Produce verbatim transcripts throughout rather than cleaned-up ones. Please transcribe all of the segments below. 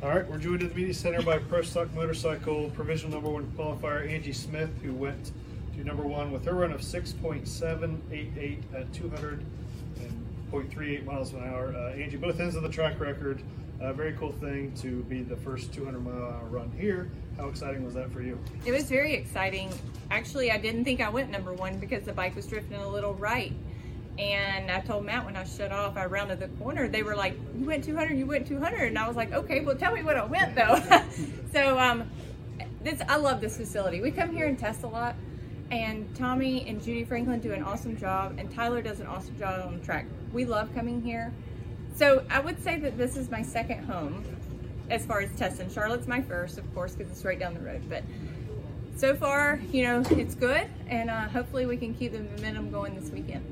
All right, we're joined at the media center by Pro Stock Motorcycle provisional number one qualifier Angie Smith, who went to number one with her run of six point seven eight eight at two hundred point three eight miles an hour. Uh, Angie, both ends of the track record. A uh, very cool thing to be the first two hundred mile an hour run here. How exciting was that for you? It was very exciting. Actually, I didn't think I went number one because the bike was drifting a little right. And I told Matt when I shut off, I rounded the corner, they were like, you went two hundred, you went two hundred. And I was like, okay, well, tell me what I went though. so um, this, I love this facility. We come here and test a lot. And Tommy and Judy Franklin do an awesome job. And Tyler does an awesome job on the track. We love coming here. So I would say that this is my second home as far as testing. Charlotte's my first, of course, because it's right down the road. But so far, you know, it's good. And uh, hopefully we can keep the momentum going this weekend.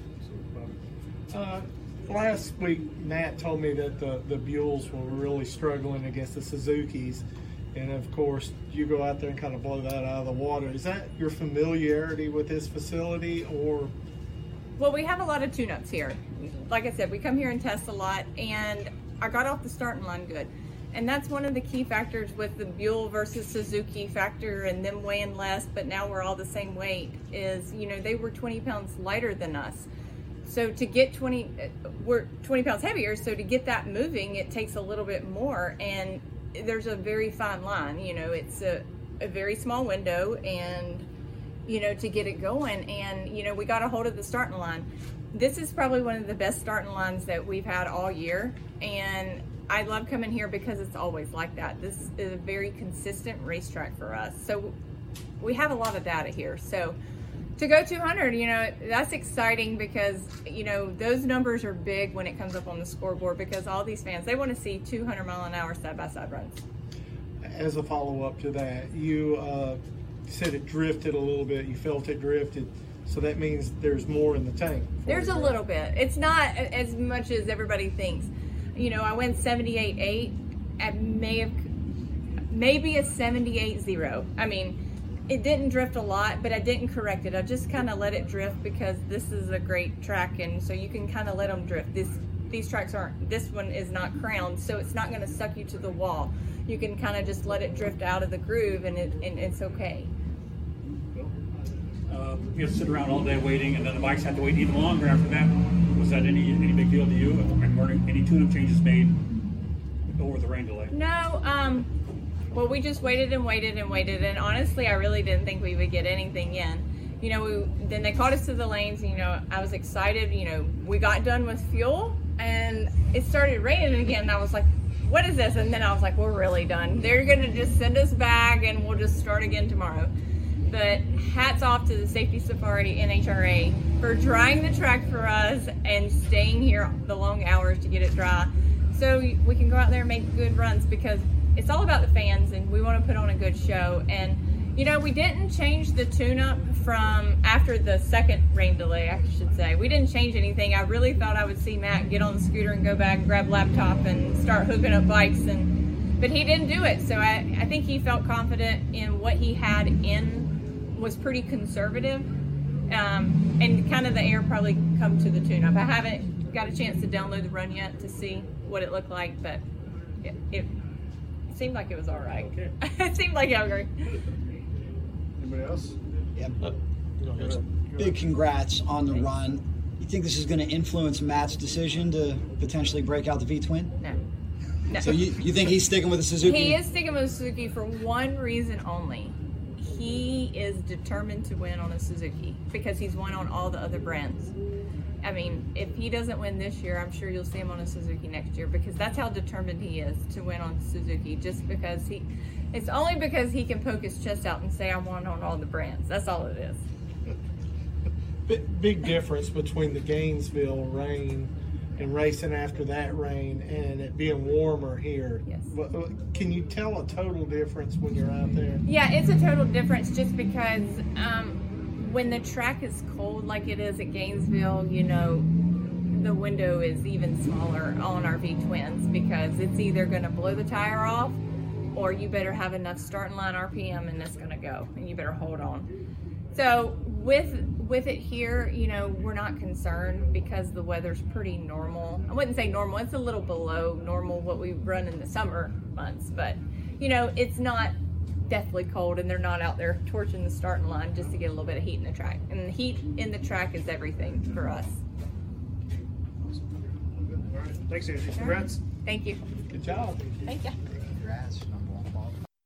Uh, last week, Matt told me that the, the Buells were really struggling against the Suzukis. And of course, you go out there and kind of blow that out of the water. Is that your familiarity with this facility, or? Well, we have a lot of tune-ups here. Like I said, we come here and test a lot, and I got off the starting line good. And that's one of the key factors with the Buell versus Suzuki factor and them weighing less, but now we're all the same weight, is, you know, they were twenty pounds lighter than us. So to get twenty, we're twenty pounds heavier, so to get that moving, it takes a little bit more, and there's a very fine line. You know, it's a, a very small window, and, you know, to get it going, and, you know, we got a hold of the starting line. This is probably one of the best starting lines that we've had all year, and I love coming here because it's always like that. This is a very consistent racetrack for us. So we have a lot of data here. So to go two hundred, you know, that's exciting because, you know, those numbers are big when it comes up on the scoreboard because all these fans, they want to see two hundred mile an hour side-by-side runs. As a follow-up to that, you uh, said it drifted a little bit. You felt it drifted. So that means there's more in the tank. There's a little bit. It's not as much as everybody thinks. You know, I went seventy-eight eight. I may have, maybe a seventy-eight zero. I mean, it didn't drift a lot, but I didn't correct it. I just kind of let it drift because this is a great track, and so you can kind of let them drift. This, these tracks aren't, this one is not crowned, so it's not going to suck you to the wall. You can kind of just let it drift out of the groove, and, it, and it's okay. Uh, you have to sit around all day waiting, and then the bikes have to wait even longer after that. Was that any any big deal to you? And were any tune-up changes made over the rain delay? No. Um, well, we just waited and waited and waited, and honestly, I really didn't think we would get anything in. You know, we, then they called us to the lanes, and, you know, I was excited. You know, we got done with fuel, and it started raining again, and I was like, what is this? And then I was like, we're really done. They're going to just send us back, and we'll just start again tomorrow. But hats off to the Safety Safari N H R A for drying the track for us and staying here the long hours to get it dry so we can go out there and make good runs, because it's all about the fans and we want to put on a good show. And, you know, we didn't change the tune-up from after the second rain delay, I should say. We didn't change anything. I really thought I would see Matt get on the scooter and go back and grab laptop and start hooking up bikes, and but he didn't do it. So I, I think he felt confident in what he had in was pretty conservative, um, and kind of the air probably come to the tune-up. I haven't got a chance to download the run yet to see what it looked like, but it, it seemed like it was all right. Okay. It seemed like I agree. Anybody else? Yeah. Big congrats on the run. You think this is going to influence Matt's decision to potentially break out the V-twin? No. No. So you, you think he's sticking with the Suzuki? He is sticking with Suzuki for one reason only. He is determined to win on a Suzuki because he's won on all the other brands. I mean, if he doesn't win this year, I'm sure you'll see him on a Suzuki next year, because that's how determined he is to win on Suzuki. Just because he, it's only because he can poke his chest out and say, I won on all the brands. That's all it is. Big, big difference between the Gainesville rain and racing after that rain and it being warmer here. Yes. But, uh, can you tell a total difference when you're out there? Yeah, it's a total difference just because um, when the track is cold like it is at Gainesville, you know, the window is even smaller on our V-twins because it's either going to blow the tire off or you better have enough starting line R P M and it's going to go and you better hold on. So with with it here, you know, we're not concerned because the weather's pretty normal. I wouldn't say normal, it's a little below normal what we run in the summer months, but you know, it's not deathly cold and they're not out there torching the starting line just to get a little bit of heat in the track. And the heat in the track is everything for us. All right. Thanks, Angie. Congrats. Thank you. Good job. Thank you. Congrats.